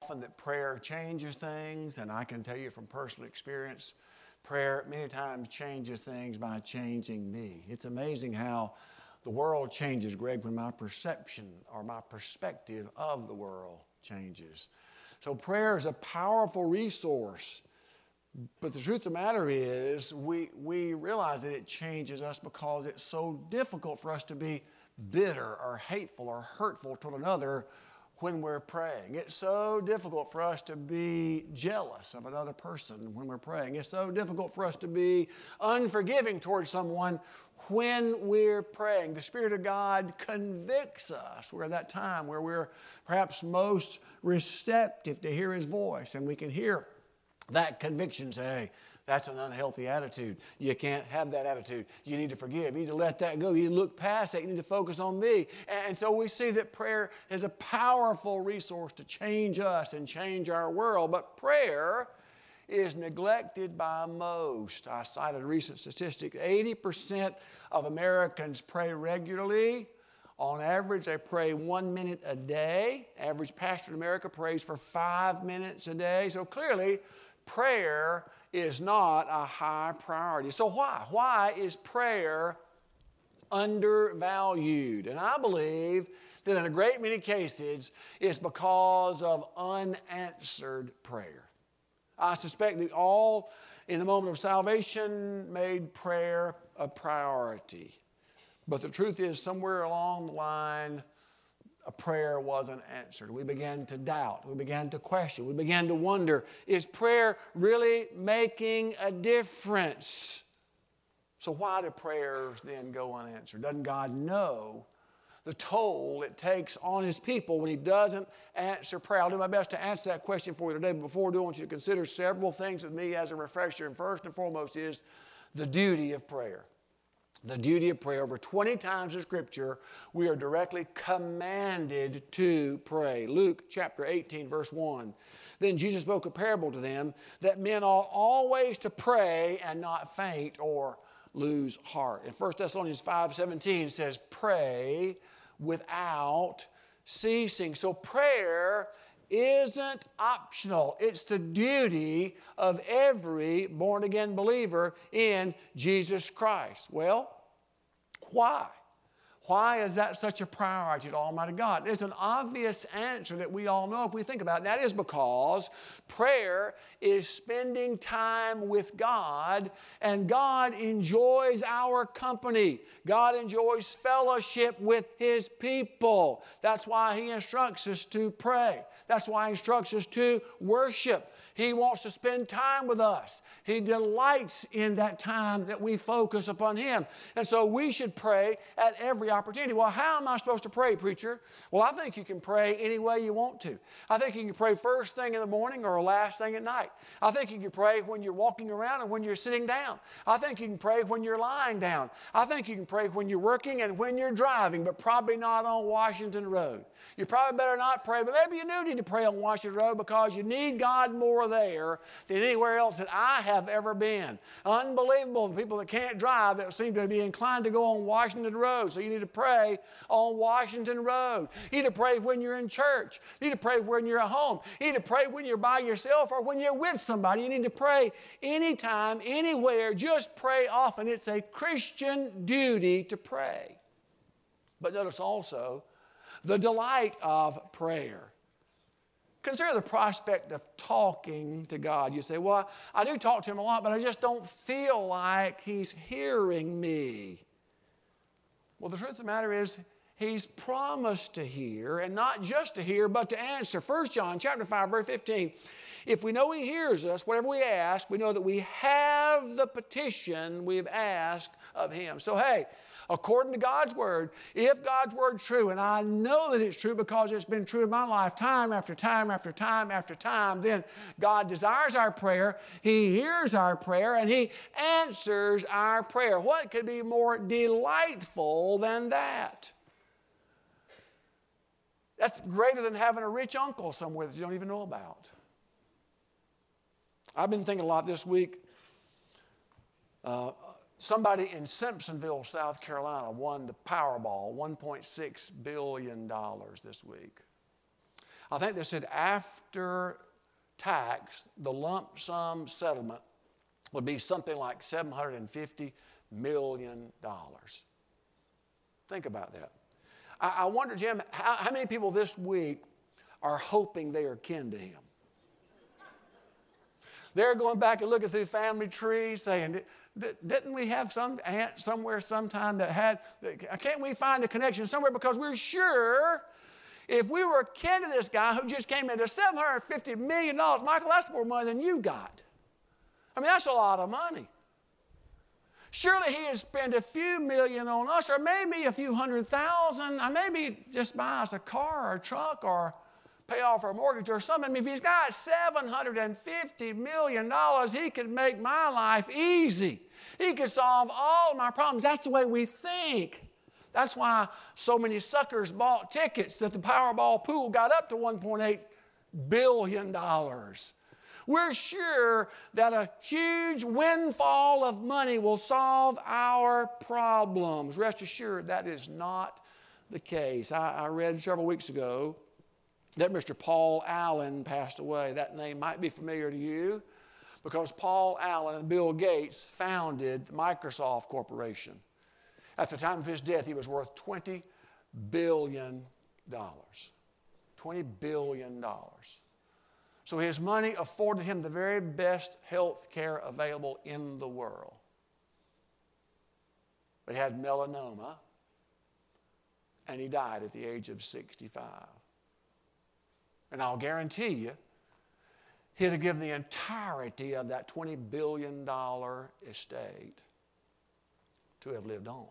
often that prayer changes things, and I can tell you from personal experience, prayer many times changes things by changing me. It's amazing how the world changes, Greg, when my perception or my perspective of the world changes. So prayer is a powerful resource. But the truth of the matter is, we realize that it changes us because it's so difficult for us to be bitter or hateful or hurtful toward another when we're praying. It's so difficult for us to be jealous of another person when we're praying. It's so difficult for us to be unforgiving towards someone when we're praying. The Spirit of God convicts us. We're at that time where we're perhaps most receptive to hear His voice, and we can hear that conviction say, hey, that's an unhealthy attitude. You can't have that attitude. You need to forgive. You need to let that go. You need to look past that. You need to focus on me. And so we see that prayer is a powerful resource to change us and change our world. But prayer is neglected by most. I cited a recent statistic. 80% of Americans pray regularly. On average, they pray 1 minute a day. Average pastor in America prays for 5 minutes a day. So clearly, prayer is not a high priority. So why? Why is prayer undervalued? And I believe that in a great many cases, it's because of unanswered prayer. I suspect that all in the moment of salvation made prayer a priority. But the truth is, somewhere along the line, a prayer wasn't answered. We began to doubt. We began to question. We began to wonder, is prayer really making a difference? So why do prayers then go unanswered? Doesn't God know the toll it takes on His people when He doesn't answer prayer? I'll do my best to answer that question for you today. But before I do, I want you to consider several things with me as a refresher. And first and foremost is the duty of prayer. The duty of prayer. Over 20 times in Scripture, we are directly commanded to pray. Luke chapter 18, verse 1. Then Jesus spoke a parable to them that men ought always to pray and not faint or lose heart. In 1 Thessalonians 5:17 it says, pray without ceasing. So prayer isn't optional. It's the duty of every born-again believer in Jesus Christ. Well, why? Why is that such a priority to Almighty God? There's an obvious answer that we all know if we think about it. And that is because prayer is spending time with God, and God enjoys our company. God enjoys fellowship with His people. That's why He instructs us to pray. That's why He instructs us to worship. He wants to spend time with us. He delights in that time that we focus upon Him. And so we should pray at every opportunity. Well, how am I supposed to pray, preacher? Well, I think you can pray any way you want to. I think you can pray first thing in the morning or last thing at night. I think you can pray when you're walking around and when you're sitting down. I think you can pray when you're lying down. I think you can pray when you're working and when you're driving, but probably not on Washington Road. You probably better not pray, but maybe you do need to pray on Washington Road because you need God more there than anywhere else that I have ever been. Unbelievable, the people that can't drive that seem to be inclined to go on Washington Road. So you need to pray on Washington Road. You need to pray when you're in church. You need to pray when you're at home. You need to pray when you're by yourself or when you're with somebody. You need to pray anytime, anywhere. Just pray often. It's a Christian duty to pray. But notice also the delight of prayer. Consider the prospect of talking to God. You say, well, I do talk to Him a lot, but I just don't feel like He's hearing me. Well, the truth of the matter is, He's promised to hear, and not just to hear, but to answer. 1 John chapter 5, verse 15. If we know He hears us, whatever we ask, we know that we have the petition we've asked of Him. So, hey, according to God's Word, if God's Word's true, and I know that it's true because it's been true in my life time after time after time after time, then God desires our prayer, He hears our prayer, and He answers our prayer. What could be more delightful than that? That's greater than having a rich uncle somewhere that you don't even know about. I've been thinking a lot this week. Somebody in Simpsonville, South Carolina, won the Powerball, $1.6 billion this week. I think they said after tax, the lump sum settlement would be something like $750 million. Think about that. I wonder, Jim, how many people this week are hoping they are kin to him? They're going back and looking through family trees saying, didn't we have some aunt somewhere sometime that had, can't we find a connection somewhere? Because we're sure if we were kin to this guy who just came into $750 million, Michael, that's more money than you got. I mean, that's a lot of money. Surely he would spend a few million on us, or maybe a few $100,000, or maybe just buy us a car or a truck or pay off our mortgage or something. I mean, if he's got $750 million, he could make my life easy. He could solve all of my problems. That's the way we think. That's why so many suckers bought tickets that the Powerball pool got up to $1.8 billion. We're sure that a huge windfall of money will solve our problems. Rest assured, that is not the case. I read several weeks ago that Mr. Paul Allen passed away. That name might be familiar to you because Paul Allen and Bill Gates founded Microsoft Corporation. At the time of his death, he was worth $20 billion. $20 billion. So his money afforded him the very best health care available in the world. But he had melanoma, and he died at the age of 65. And I'll guarantee you, he'd have given the entirety of that $20 billion estate to have lived on.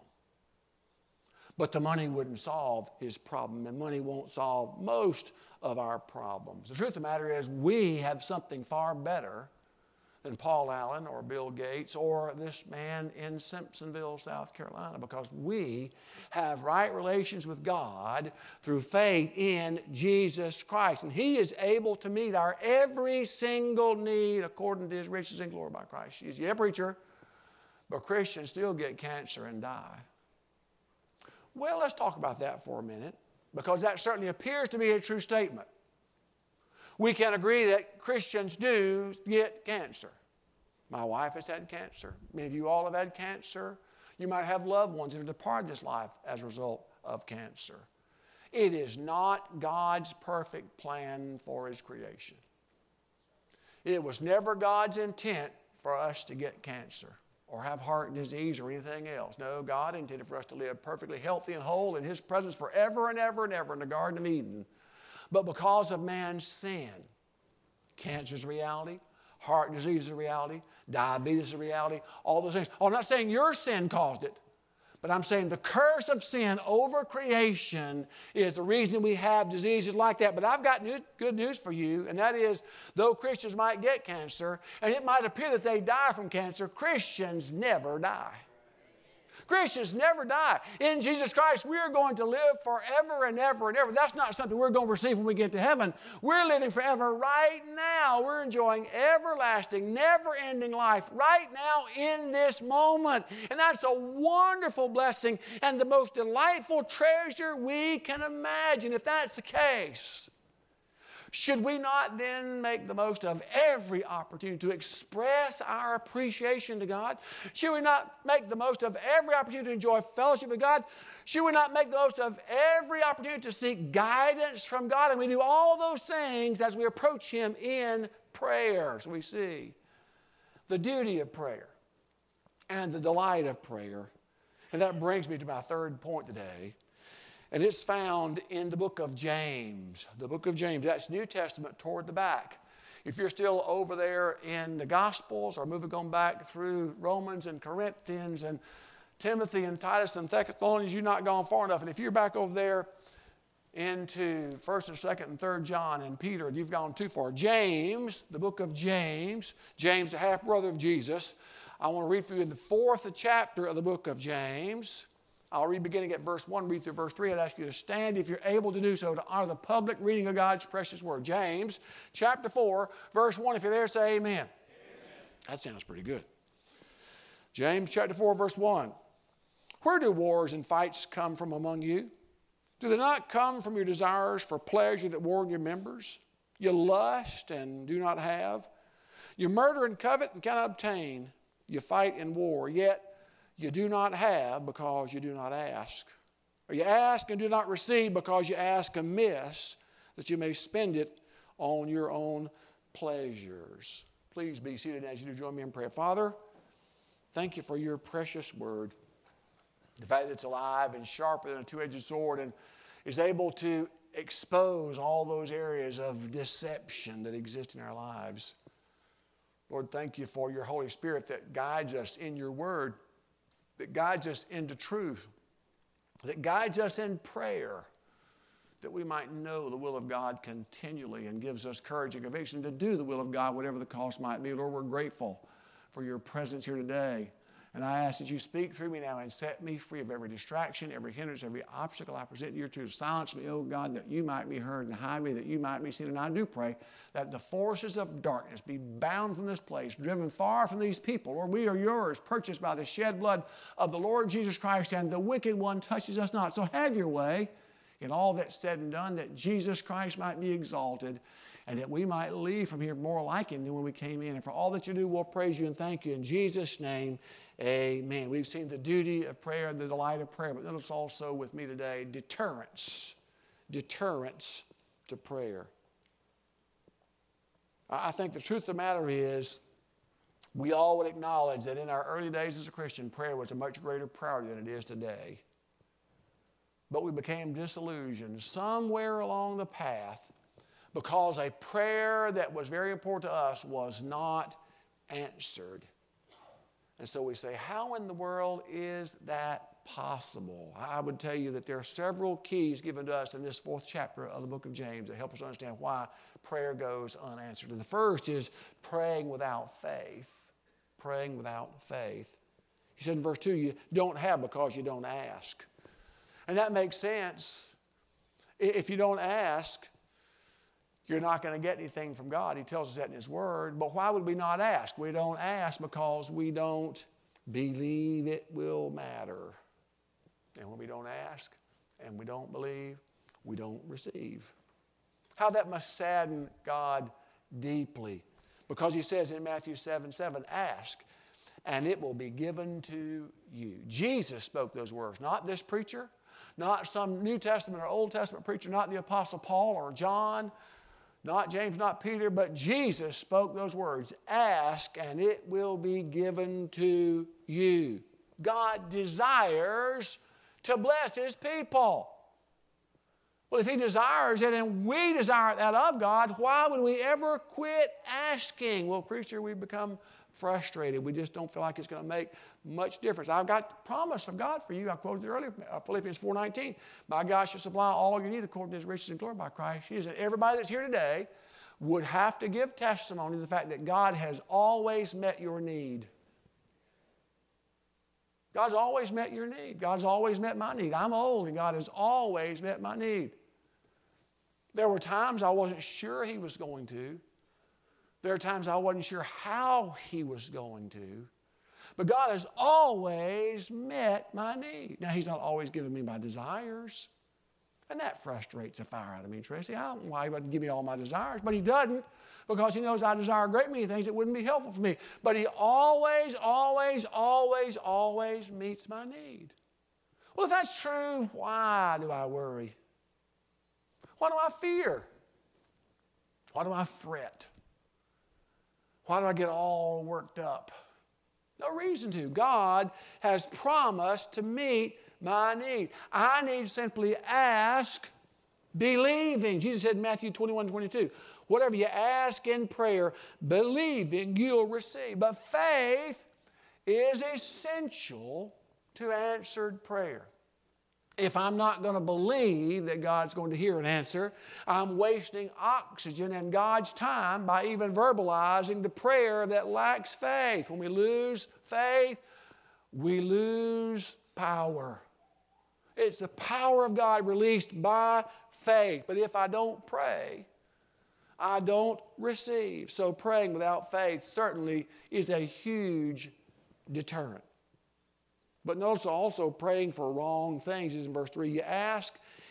But the money wouldn't solve his problem, and money won't solve most of our problems. The truth of the matter is we have something far better than Paul Allen or Bill Gates or this man in Simpsonville, South Carolina, because we have right relations with God through faith in Jesus Christ. And he is able to meet our every single need according to his riches and glory by Christ Jesus. Yeah, preacher, but Christians still get cancer and die. Well, let's talk about that for a minute, because that certainly appears to be a true statement. We can agree that Christians do get cancer. My wife has had cancer. Many of you all have had cancer. You might have loved ones that have departed this life as a result of cancer. It is not God's perfect plan for his creation. It was never God's intent for us to get cancer or have heart disease or anything else. No, God intended for us to live perfectly healthy and whole in his presence forever and ever and ever in the Garden of Eden. But because of man's sin, cancer is a reality, heart disease is a reality, diabetes is a reality, all those things. Oh, I'm not saying your sin caused it, but I'm saying the curse of sin over creation is the reason we have diseases like that. But I've got good news for you, and that is, though Christians might get cancer, and it might appear that they die from cancer, Christians never die. Christians never die. In Jesus Christ, we are going to live forever and ever and ever. That's not something we're going to receive when we get to heaven. We're living forever right now. We're enjoying everlasting, never-ending life right now in this moment. And that's a wonderful blessing and the most delightful treasure we can imagine. If that's the case, should we not then make the most of every opportunity to express our appreciation to God? Should we not make the most of every opportunity to enjoy fellowship with God? Should we not make the most of every opportunity to seek guidance from God? And we do all those things as we approach him in prayer. So we see the duty of prayer and the delight of prayer. And that brings me to my third point today. And it's found in the book of James. The book of James, that's New Testament toward the back. If you're still over there in the Gospels or going back through Romans and Corinthians and Timothy and Titus and Thessalonians, you've not gone far enough. And if you're back over there into 1st and 2nd and 3rd John and Peter, you've gone too far. James, the book of James, James, the half-brother of Jesus. I want to read for you in the 4th chapter of the book of James. I'll read beginning at verse 1, read through verse 3. I'd ask you to stand if you're able to do so to honor the public reading of God's precious word. James chapter 4, verse 1. If you're there, say amen. Amen. That sounds pretty good. James chapter 4, verse 1. Where do wars and fights come from among you? Do they not come from your desires for pleasure that war in your members? You lust and do not have. You murder and covet and cannot obtain. You fight in war, yet you do not have because you do not ask. Or you ask and do not receive because you ask amiss, that you may spend it on your own pleasures. Please be seated as you do join me in prayer. Father, thank you for your precious word. The fact that it's alive and sharper than a two-edged sword and is able to expose all those areas of deception that exist in our lives. Lord, thank you for your Holy Spirit that guides us in your word, that guides us into truth, that guides us in prayer, that we might know the will of God continually and gives us courage and conviction to do the will of God, whatever the cost might be. Lord, we're grateful for your presence here today. And I ask that you speak through me now and set me free of every distraction, every hindrance, every obstacle I present to you to silence me, oh God, that you might be heard, and hide me that you might be seen. And I do pray that the forces of darkness be bound from this place, driven far from these people. Lord, we are yours, purchased by the shed blood of the Lord Jesus Christ, and the wicked one touches us not. So have your way in all that's said and done, that Jesus Christ might be exalted, and that we might leave from here more like him than when we came in. And for all that you do, we'll praise you and thank you. In Jesus' name, amen. We've seen the duty of prayer, the delight of prayer, but notice also with me today, deterrence. Deterrence to prayer. I think the truth of the matter is, we all would acknowledge that in our early days as a Christian, prayer was a much greater priority than it is today. But we became disillusioned somewhere along the path because a prayer that was very important to us was not answered. And so we say, how in the world is that possible? I would tell you that there are several keys given to us in this 4th chapter of the book of James that help us understand why prayer goes unanswered. And the first is praying without faith. Praying without faith. He said in verse 2, you don't have because you don't ask. And that makes sense. If you don't ask, you're not going to get anything from God. He tells us that in his word. But why would we not ask? We don't ask because we don't believe it will matter. And when we don't ask and we don't believe, we don't receive. How that must sadden God deeply. Because he says in Matthew 7:7, ask and it will be given to you. Jesus spoke those words, not this preacher, not some New Testament or Old Testament preacher, not the Apostle Paul or John, not James, not Peter, but Jesus spoke those words. Ask and it will be given to you. God desires to bless his people. Well, if he desires it and we desire that of God, why would we ever quit asking? Well, preacher, we become frustrated. We just don't feel like it's going to make much difference. I've got the promise of God for you. I quoted it earlier, Philippians 4:19. My God shall supply all you need according to his riches and glory by Christ Jesus. And everybody that's here today would have to give testimony to the fact that God has always met your need. God's always met your need. God's always met my need. I'm old and God has always met my need. There were times I wasn't sure he was going to. There are times I wasn't sure how he was going to. But God has always met my need. Now, he's not always given me my desires. And that frustrates the fire out of me, Tracy. I don't know why he wouldn't give me all my desires, but he doesn't, because he knows I desire a great many things that wouldn't be helpful for me. But he always, always, always, always meets my need. Well, if that's true, why do I worry? Why do I fear? Why do I fret? Why do I get all worked up? No reason to. God has promised to meet my need. I need to simply ask, believing. Jesus said in Matthew 21:22, whatever you ask in prayer, believing you'll receive. But faith is essential to answered prayer. If I'm not going to believe that God's going to hear an answer, I'm wasting oxygen and God's time by even verbalizing the prayer that lacks faith. When we lose faith, we lose power. It's the power of God released by faith. But if I don't pray, I don't receive. So praying without faith certainly is a huge deterrent. But notice also praying for wrong things is in verse 3. You ask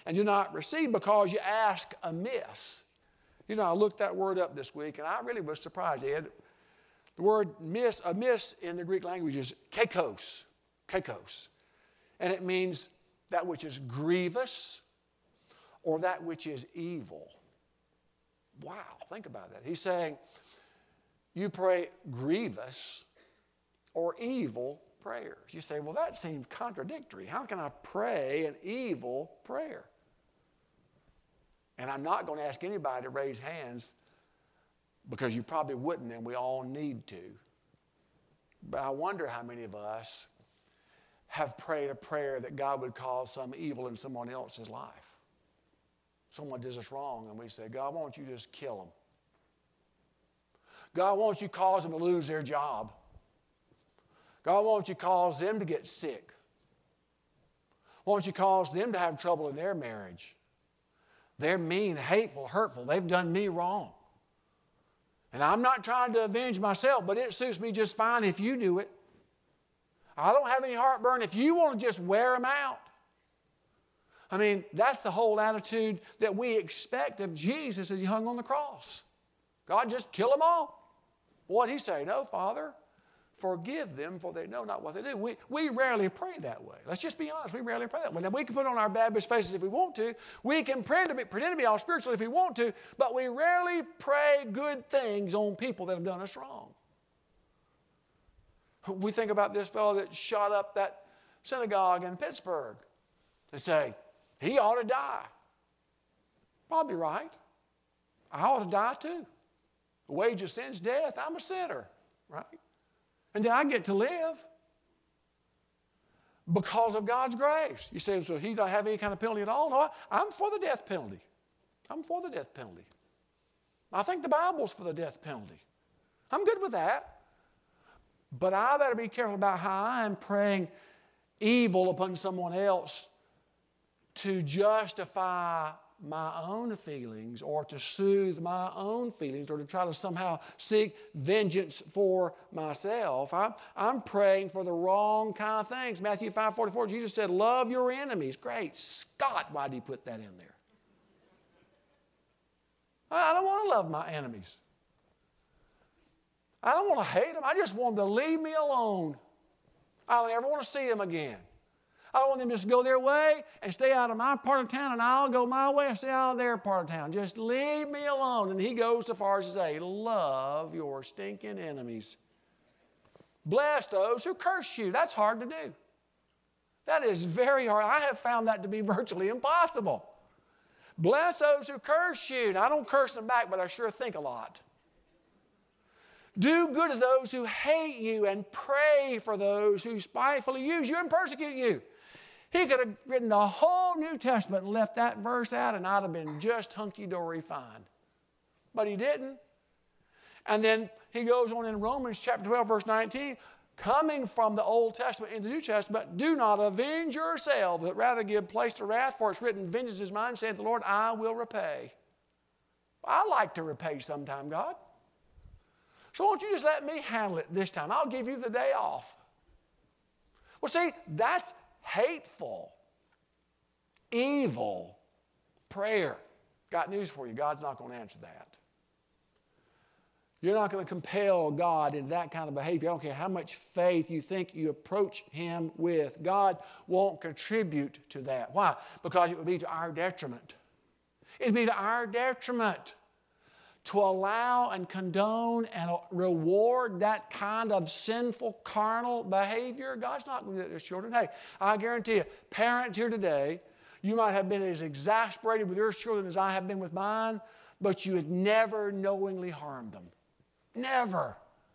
and do not receive because you ask amiss. You know, I looked that word up this week, and I really was surprised, Ed. The word amiss in the Greek language is kakos, and it means that which is grievous or that which is evil. Wow, think about that. He's saying you pray grievous or evil prayers. You say, well, that seems contradictory. How can I pray an evil prayer? And I'm not going to ask anybody to raise hands because you probably wouldn't, and we all need to. But I wonder how many of us have prayed a prayer that God would cause some evil in someone else's life. Someone does us wrong, and we say, God, why don't you just kill them? God, why don't you cause them to lose their job? God, why don't you cause them to get sick? Why don't you cause them to have trouble in their marriage? They're mean, hateful, hurtful. They've done me wrong. And I'm not trying to avenge myself, but it suits me just fine if you do it. I don't have any heartburn if you want to just wear them out. I mean, that's the whole attitude that we expect of Jesus as he hung on the cross. God, just kill them all. What'd he say? No, Father, forgive them, for they know not what they do. We rarely pray that way. Let's just be honest. We rarely pray that way. Now, we can put on our Baptist faces if we want to. We can pretend to be all spiritual if we want to, but we rarely pray good things on people that have done us wrong. We think about this fellow that shot up that synagogue in Pittsburgh and say, he ought to die. Probably right. I ought to die too. The wage of sin is death. I'm a sinner, right? And then I get to live because of God's grace. You say, so he don't have any kind of penalty at all? No, I'm for the death penalty. I'm for the death penalty. I think the Bible's for the death penalty. I'm good with that. But I better be careful about how I'm praying evil upon someone else to justify my own feelings or to soothe my own feelings or to try to somehow seek vengeance for myself. I'm praying for the wrong kind of things. Matthew 5:44, Jesus said, love your enemies. Great Scott, why did he put that in there? I don't want to love my enemies. I don't want to hate them. I just want them to leave me alone. I don't ever want to see them again. I don't want them just to go their way and stay out of my part of town, and I'll go my way and stay out of their part of town. Just leave me alone. And he goes so far as to say, love your stinking enemies. Bless those who curse you. That's hard to do. That is very hard. I have found that to be virtually impossible. Bless those who curse you. Now, I don't curse them back, but I sure think a lot. Do good to those who hate you and pray for those who spitefully use you and persecute you. He could have written the whole New Testament and left that verse out, and I'd have been just hunky-dory fine. But he didn't. And then he goes on in Romans chapter 12, verse 19, coming from the Old Testament into the New Testament, do not avenge yourselves, but rather give place to wrath, for it's written, vengeance is mine, saith the Lord, I will repay. I like to repay sometime, God. So won't you just let me handle it this time? I'll give you the day off. Well, see, that's hateful, evil prayer. Got news for you. God's not going to answer that. You're not going to compel God into that kind of behavior. I don't care how much faith you think you approach him with. God won't contribute to that. Why? Because it would be to our detriment. It would be to our detriment to allow and condone and reward that kind of sinful, carnal behavior. God's not going to do that to his children. Hey, I guarantee you, parents here today, you might have been as exasperated with your children as I have been with mine, but you had never knowingly harmed them. Never.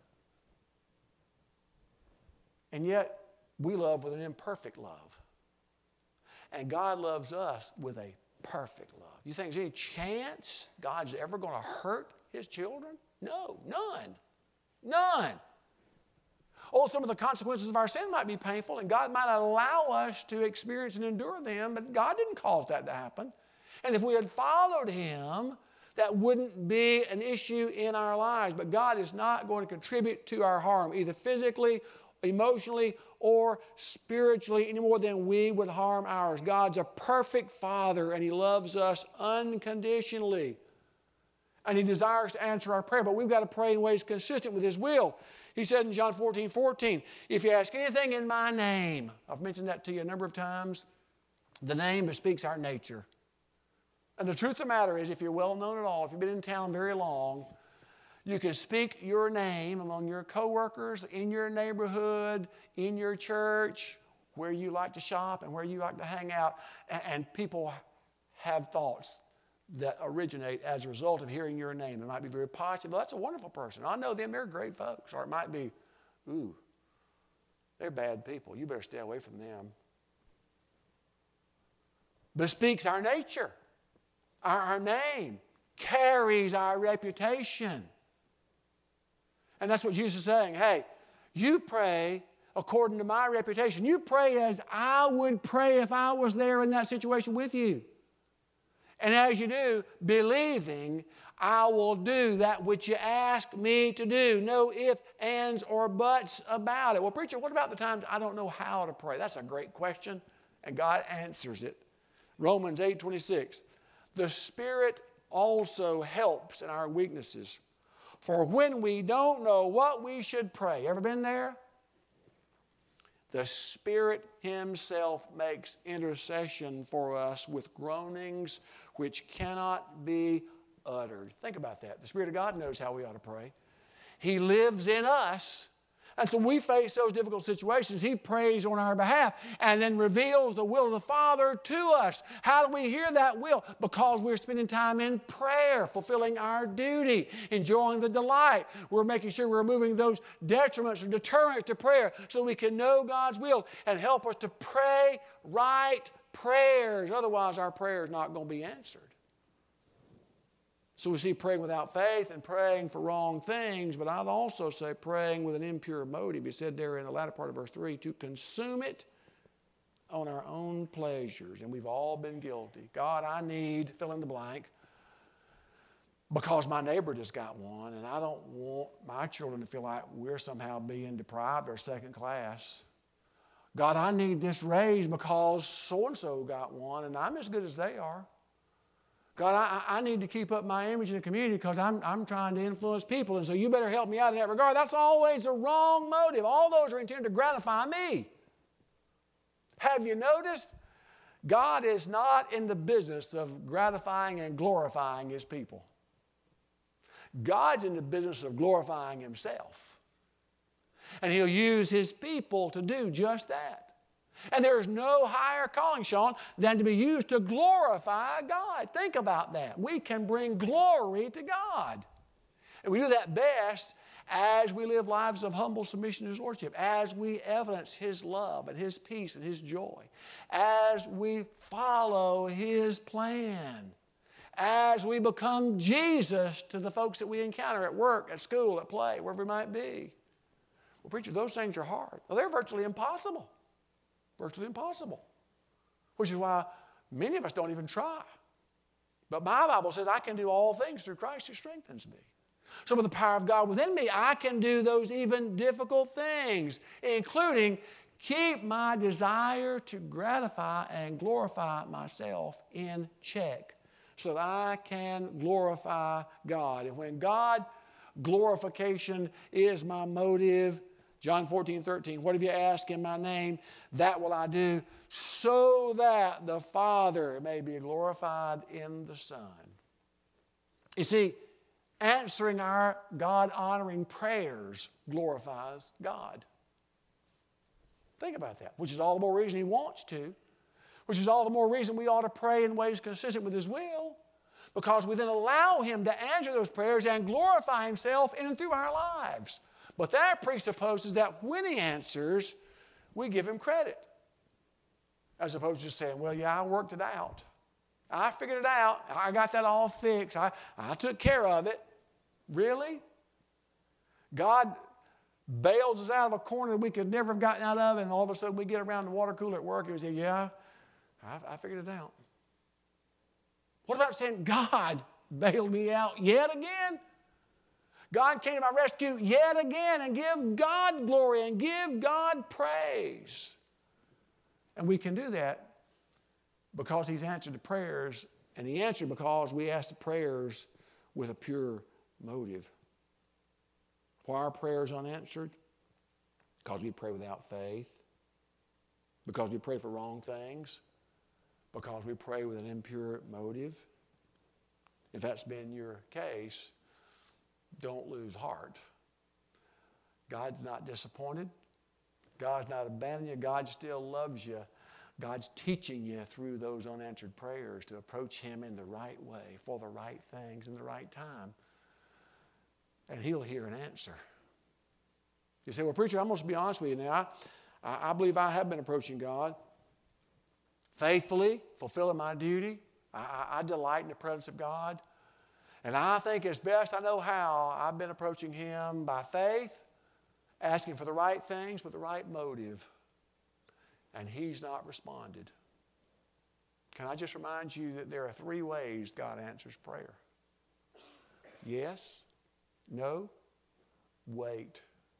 And yet, we love with an imperfect love. And God loves us with a perfect love. You think there's any chance God's ever going to hurt his children? No, none. None. Oh, some of the consequences of our sin might be painful, and God might allow us to experience and endure them, but God didn't cause that to happen. And if we had followed him, that wouldn't be an issue in our lives. But God is not going to contribute to our harm, either physically, emotionally or spiritually any more than we would harm ours. God's a perfect Father, and He loves us unconditionally. And He desires to answer our prayer, but we've got to pray in ways consistent with His will. He said in John 14:14, if you ask anything in my name, I've mentioned that to you a number of times, the name bespeaks our nature. And the truth of the matter is, if you're well known at all, if you've been in town very long, you can speak your name among your coworkers, in your neighborhood, in your church, where you like to shop and where you like to hang out, and people have thoughts that originate as a result of hearing your name. It might be very positive. Well, that's a wonderful person. I know them. They're great folks. Or it might be, ooh, they're bad people. You better stay away from them. Bespeaks our nature. Our name carries our reputation. And that's what Jesus is saying. Hey, you pray according to my reputation. You pray as I would pray if I was there in that situation with you. And as you do, believing, I will do that which you ask me to do. No ifs, ands, or buts about it. Well, preacher, what about the times I don't know how to pray? That's a great question, and God answers it. Romans 8:26. The Spirit also helps in our weaknesses. For when we don't know what we should pray, ever been there? The Spirit Himself makes intercession for us with groanings which cannot be uttered. Think about that. The Spirit of God knows how we ought to pray. He lives in us. And so we face those difficult situations. He prays on our behalf and then reveals the will of the Father to us. How do we hear that will? Because we're spending time in prayer, fulfilling our duty, enjoying the delight. We're making sure we're removing those detriments or deterrents to prayer so we can know God's will and help us to pray right prayers. Otherwise, our prayer is not going to be answered. So we see praying without faith and praying for wrong things, but I'd also say praying with an impure motive. He said there in the latter part of verse 3, to consume it on our own pleasures. And we've all been guilty. God, I need, fill in the blank, because my neighbor just got one, and I don't want my children to feel like we're somehow being deprived or second class. God, I need this raise because so-and-so got one, and I'm as good as they are. God, I need to keep up my image in the community because I'm trying to influence people, and so you better help me out in that regard. That's always the wrong motive. All those are intended to gratify me. Have you noticed? God is not in the business of gratifying and glorifying His people. God's in the business of glorifying Himself. And He'll use His people to do just that. And there is no higher calling, Sean, than to be used to glorify God. Think about that. We can bring glory to God. And we do that best as we live lives of humble submission to His Lordship, as we evidence His love and His peace and His joy, as we follow His plan, as we become Jesus to the folks that we encounter at work, at school, at play, wherever we might be. Well, preacher, those things are hard. Well, they're virtually impossible. Virtually impossible. Which is why many of us don't even try. But my Bible says I can do all things through Christ who strengthens me. So with the power of God within me, I can do those even difficult things, including keep my desire to gratify and glorify myself in check so that I can glorify God. And when God glorification is my motive, John 14:13, whatever you ask in my name, that will I do, so that the Father may be glorified in the Son. You see, answering our God-honoring prayers glorifies God. Think about that, which is all the more reason He wants to, which is all the more reason we ought to pray in ways consistent with His will, because we then allow Him to answer those prayers and glorify Himself in and through our lives. But that presupposes that when He answers, we give Him credit. As opposed to just saying, well, yeah, I worked it out. I figured it out. I got that all fixed. I took care of it. Really? God bails us out of a corner that we could never have gotten out of, and all of a sudden we get around the water cooler at work and we say, yeah, I figured it out. What about saying God bailed me out yet again? God came to my rescue yet again, and give God glory and give God praise. And we can do that because He's answered the prayers, and He answered because we asked the prayers with a pure motive. Why are prayers unanswered? Because we pray without faith, because we pray for wrong things, because we pray with an impure motive. If that's been your case, don't lose heart. God's not disappointed. God's not abandoning you. God still loves you. God's teaching you through those unanswered prayers to approach Him in the right way, for the right things, in the right time. And He'll hear an answer. You say, well, preacher, I'm going to be honest with you now. I believe I have been approaching God faithfully, fulfilling my duty. I delight in the presence of God. And I think as best I know how, I've been approaching Him by faith, asking for the right things with the right motive. And He's not responded. Can I just remind you that there are 3 ways God answers prayer? Yes, no, wait.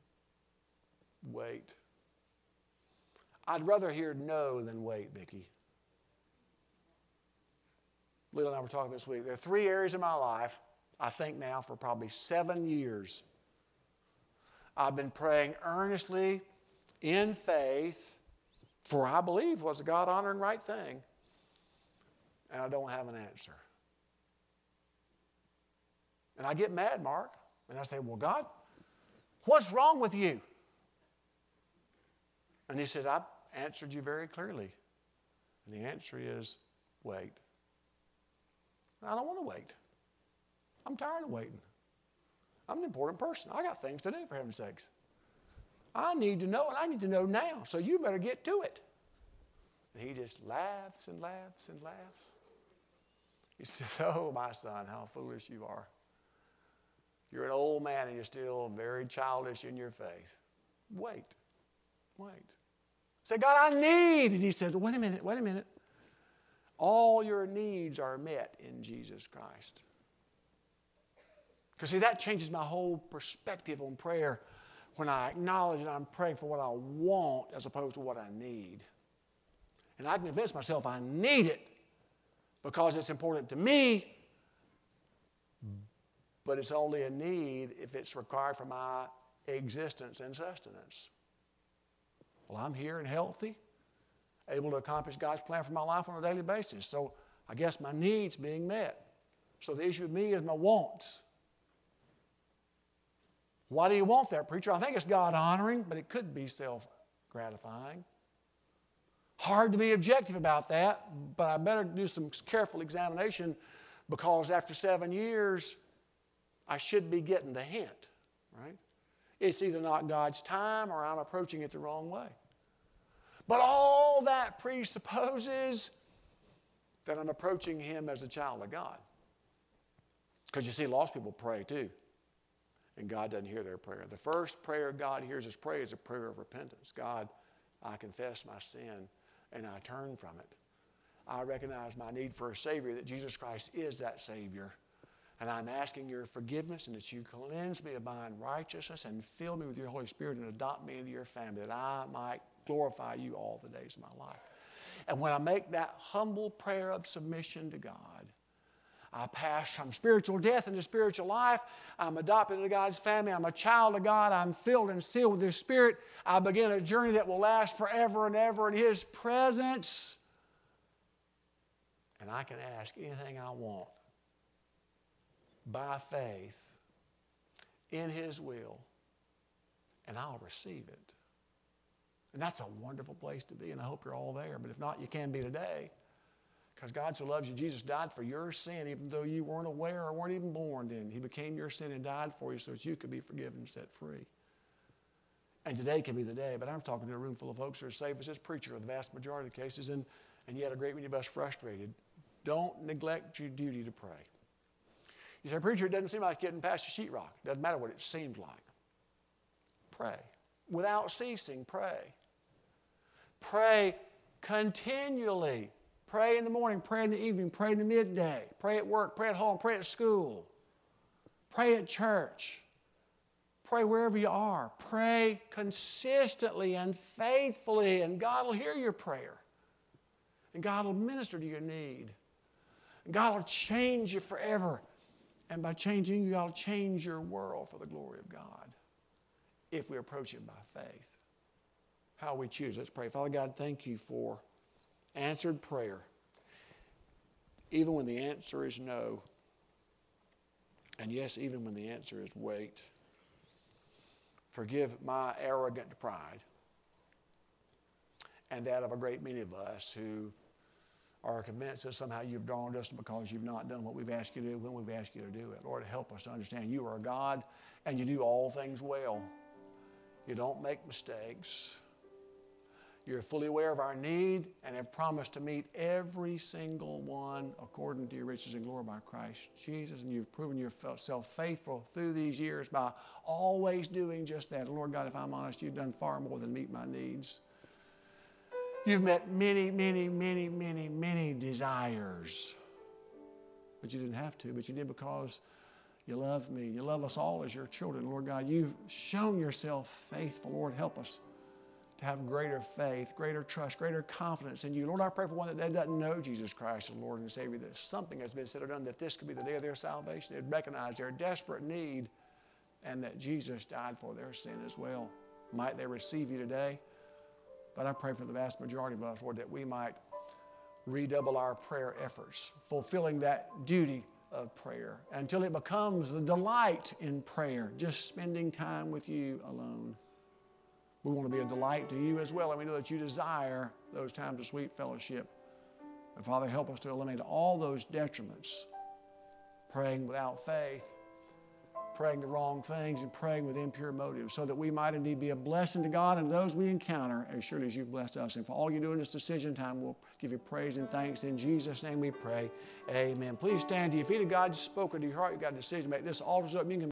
Wait. I'd rather hear no than wait, Vicki. Lila and I were talking this week. There are 3 areas in my life, I think now for probably 7 years, I've been praying earnestly in faith for I believe was a God-honoring right thing, and I don't have an answer. And I get mad, Mark, and I say, well, God, what's wrong with you? And He said, I've answered you very clearly. And the answer is, wait. I don't want to wait. I'm tired of waiting. I'm an important person. I got things to do, for heaven's sakes. I need to know, and I need to know now, so you better get to it. And He just laughs and laughs and laughs. He says, oh, my son, how foolish you are. You're an old man, and you're still very childish in your faith. Wait. Wait. Say, God, I need. And He says, wait a minute. All your needs are met in Jesus Christ. Because see, that changes my whole perspective on prayer when I acknowledge that I'm praying for what I want as opposed to what I need. And I can convince myself I need it because it's important to me, but it's only a need if it's required for my existence and sustenance. Well, I'm here and healthy, able to accomplish God's plan for my life on a daily basis. So I guess my needs being met. So the issue with me is my wants. Why do you want that, preacher? I think it's God-honoring, but it could be self-gratifying. Hard to be objective about that, but I better do some careful examination because after 7 years, I should be getting the hint, right? It's either not God's time or I'm approaching it the wrong way. But all that presupposes that I'm approaching Him as a child of God. Because you see, lost people pray too, and God doesn't hear their prayer. The first prayer God hears us pray is a prayer of repentance. God, I confess my sin, and I turn from it. I recognize my need for a Savior, that Jesus Christ is that Savior. And I'm asking your forgiveness and that you cleanse me of my unrighteousness and fill me with your Holy Spirit and adopt me into your family, that I might glorify you all the days of my life. And when I make that humble prayer of submission to God, I pass from spiritual death into spiritual life. I'm adopted into God's family. I'm a child of God. I'm filled and sealed with His Spirit. I begin a journey that will last forever and ever in His presence. And I can ask anything I want by faith in His will, and I'll receive it. And that's a wonderful place to be, and I hope you're all there. But if not, you can be today, because God so loves you. Jesus died for your sin, even though you weren't aware or weren't even born then. He became your sin and died for you so that you could be forgiven and set free. And today can be the day, but I'm talking to a room full of folks who are safe as this preacher in the vast majority of the cases, and yet a great many of us frustrated. Don't neglect your duty to pray. You say, preacher, it doesn't seem like getting past the sheetrock. It doesn't matter what it seems like. Pray. Without ceasing, pray. Pray continually. Pray in the morning, pray in the evening, pray in the midday. Pray at work, pray at home, pray at school. Pray at church. Pray wherever you are. Pray consistently and faithfully, and God will hear your prayer. And God will minister to your need. And God will change you forever. And by changing you, God will change your world for the glory of God if we approach it by faith. How we choose. Let's pray. Father God, thank you for answered prayer. Even when the answer is no. And yes, even when the answer is wait. Forgive my arrogant pride and that of a great many of us who are convinced that somehow you've drawn us because you've not done what we've asked you to do when we've asked you to do it. Lord, help us to understand you are a God and you do all things well. You don't make mistakes. You're fully aware of our need and have promised to meet every single one according to your riches and glory by Christ Jesus. And you've proven yourself faithful through these years by always doing just that. Lord God, if I'm honest, you've done far more than meet my needs. You've met many, many, many, many, many desires. But you didn't have to, but you did because you love me. You love us all as your children. Lord God, you've shown yourself faithful. Lord, help us to have greater faith, greater trust, greater confidence in you. Lord, I pray for one that doesn't know Jesus Christ as Lord and Savior, that something has been said or done, that this could be the day of their salvation. They'd recognize their desperate need and that Jesus died for their sin as well. Might they receive you today? But I pray for the vast majority of us, Lord, that we might redouble our prayer efforts, fulfilling that duty of prayer until it becomes the delight in prayer, just spending time with you alone. We want to be a delight to you as well, and we know that you desire those times of sweet fellowship. And Father, help us to eliminate all those detriments, praying without faith, praying the wrong things, and praying with impure motives, so that we might indeed be a blessing to God and those we encounter as surely as you've blessed us. And for all you do in this decision time, we'll give you praise and thanks. In Jesus' name we pray. Amen. Please stand to your feet. If God's spoken to your heart, you've got a decision to make. This altar's up. You can